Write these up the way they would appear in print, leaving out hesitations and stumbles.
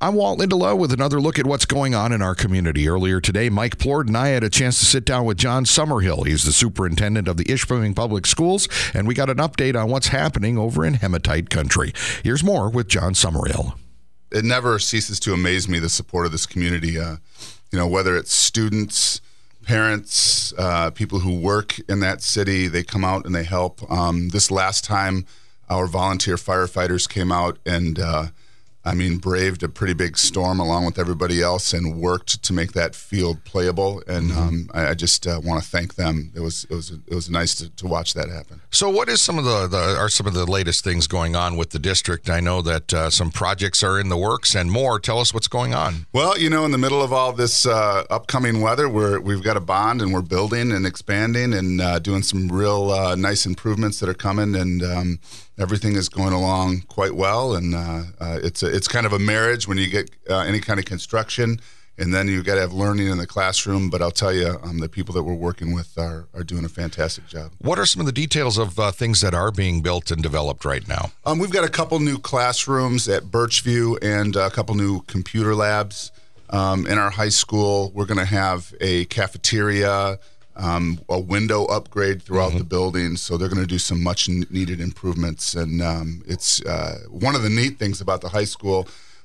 I'm Walt Lindelow with another look at what's going on in our community. Earlier today, Mike Plord and I had a chance to sit down with John Summerhill. He's the superintendent of the Ishpeming Public Schools, and we got an update on what's happening over in Hematite country. Here's more with John Summerhill. It never ceases to amaze me, the support of this community. Whether it's students, parents, people who work in that city, they come out and they help. This last time, our volunteer firefighters came out and braved a pretty big storm along with everybody else and worked to make that field playable. And I just want to thank them. It was nice to watch that happen. So, what is some of the latest things going on with the district? I know that some projects are in the works and more. Tell us what's going on. Well, in the middle of all this upcoming weather, we've got a bond and we're building and expanding and doing some real nice improvements that are coming, and everything is going along quite well. And it's kind of a marriage when you get any kind of construction, and then you've got to have learning in the classroom. But I'll tell you, the people that we're working with are doing a fantastic job. What are some of the details of things that are being built and developed right now? We've got a couple new classrooms at Birchview and a couple new computer labs. In our high school, we're going to have a cafeteria, a window upgrade throughout the building, so they're going to do some much needed improvements. And it's one of the neat things about the high school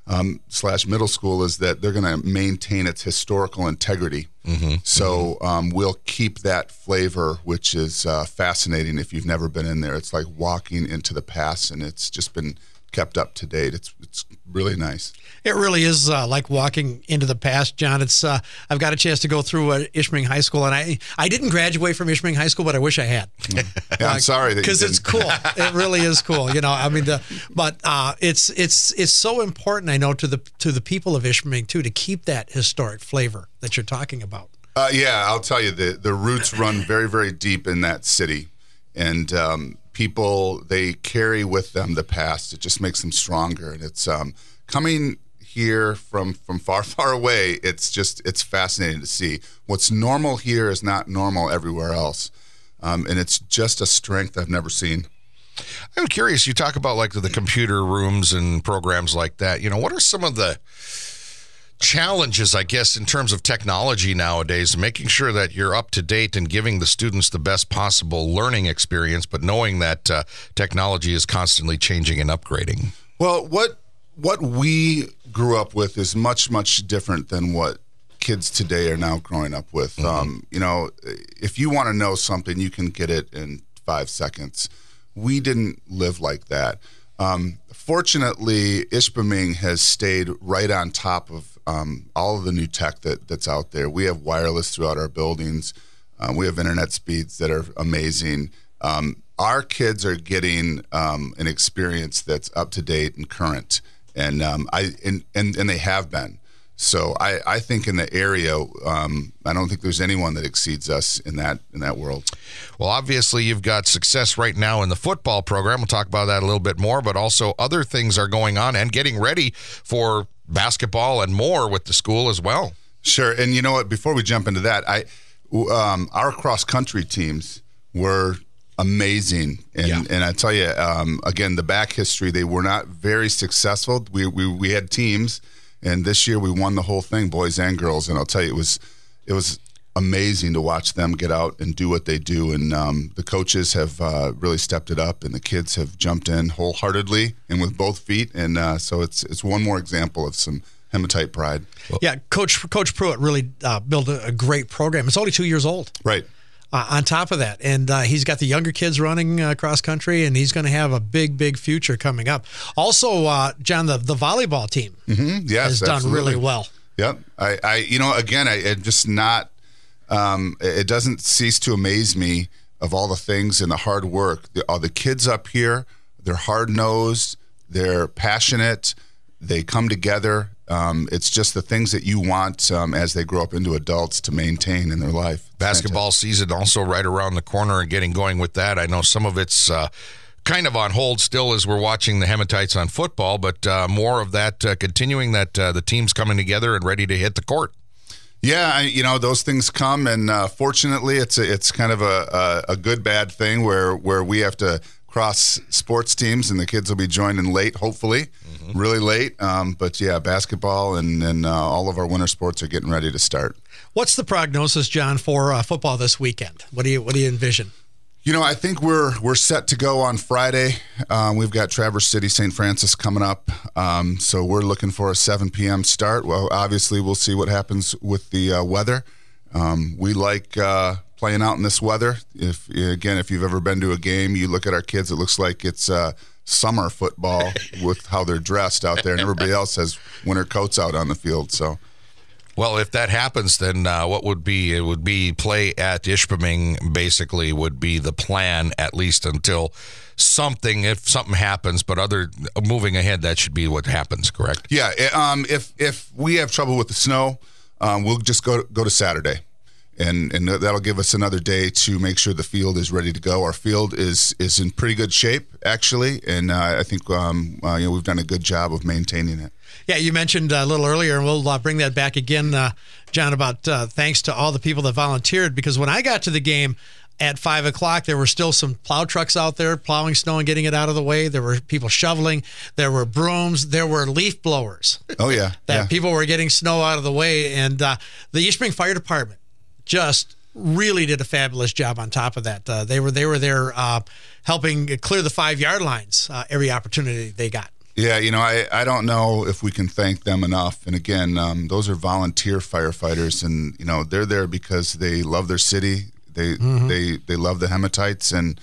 / middle school is that they're going to maintain its historical integrity. So we'll keep that flavor, which is fascinating if you've never been in there. It's like walking into the past, and it's just been kept up to date. It's really nice. It really is like walking into the past, John. It's I've got a chance to go through Ishpeming High School, and I didn't graduate from Ishpeming High School, but I wish I had. Yeah, I'm sorry that because it's cool. It really is cool. But it's so important. I know to the people of Ishpeming too, to keep that historic flavor that you're talking about. I'll tell you, the roots run very, very deep in that city, and people, they carry with them the past. It just makes them stronger, and it's coming here from far, far away. It's fascinating to see. What's normal here is not normal everywhere else, and it's just a strength I've never seen. I'm curious, you talk about like the computer rooms and programs like that. What are some of the challenges, I guess, in terms of technology nowadays, making sure that you're up to date and giving the students the best possible learning experience, but knowing that technology is constantly changing and upgrading? Well, what we grew up with is much, much different than what kids today are now growing up with. If you want to know something, you can get it in 5 seconds. We didn't live like that. Fortunately, Ishpeming has stayed right on top of all of the new tech that's out there. We have wireless throughout our buildings. We have internet speeds that are amazing. Our kids are getting an experience that's up to date and current, and they have been. So I think in the area, I don't think there's anyone that exceeds us in that world. Well, obviously, you've got success right now in the football program. We'll talk about that a little bit more, but also other things are going on and getting ready for basketball and more with the school as well. Sure. And you know what? Before we jump into that, our cross-country teams were amazing. And I tell you, again, the back history, they were not very successful. We had teams. And this year we won the whole thing, boys and girls. And I'll tell you, it was amazing to watch them get out and do what they do. And the coaches have really stepped it up, and the kids have jumped in wholeheartedly and with both feet. And so it's one more example of some Hematite pride. Yeah, Coach Pruitt really built a great program. It's only 2 years old. Right. On top of that, and he's got the younger kids running cross country, and he's going to have a big future coming up. Also, John, the volleyball team has done really well. Yep. It doesn't cease to amaze me of all the things and the hard work. The kids up here, they're hard-nosed, they're passionate, they come together. It's just the things that you want as they grow up into adults to maintain in their life. Basketball season also right around the corner and getting going with that. I know some of it's kind of on hold still as we're watching the Hematites on football, but more of that continuing, that the team's coming together and ready to hit the court. Yeah, those things come, and fortunately it's kind of a good bad thing where we have to lacrosse sports teams, and the kids will be joining late, hopefully, really late. But yeah, basketball and all of our winter sports are getting ready to start. What's the prognosis, John, for football this weekend? What do you envision? I think we're set to go on Friday. We've got Traverse City, St. Francis coming up. So we're looking for a 7 p.m. start. Well, obviously, we'll see what happens with the weather. We like playing out in this weather. If you've ever been to a game, you look at our kids, it looks like it's summer football with how they're dressed out there, and everybody else has winter coats out on the field. So. Well, if that happens, then what would be? It would be play at Ishpeming, basically, would be the plan, at least until if something happens. But moving ahead, that should be what happens, correct? Yeah. If we have trouble with the snow, we'll just go to Saturday. And that'll give us another day to make sure the field is ready to go. Our field is in pretty good shape, actually, and I think we've done a good job of maintaining it. Yeah, you mentioned a little earlier, and we'll bring that back again, John, about thanks to all the people that volunteered, because when I got to the game at 5 o'clock, there were still some plow trucks out there plowing snow and getting it out of the way. There were people shoveling. There were brooms. There were leaf blowers. Oh, yeah. People were getting snow out of the way. And the Ishpeming Fire Department just really did a fabulous job on top of that. They were there helping clear the 5-yard lines every opportunity they got. Yeah, I don't know if we can thank them enough. And again, those are volunteer firefighters, and they're there because they love their city. They love the Hematites, and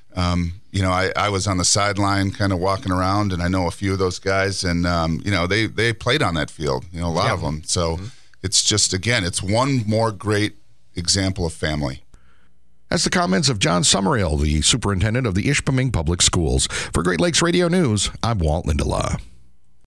I was on the sideline kind of walking around, and I know a few of those guys, and they played on that field. A lot of them. So it's just, again, it's one more great example of family. That's the comments of John Summerall, the superintendent of the Ishpeming Public Schools. For Great Lakes Radio News, I'm Walt Lindelof.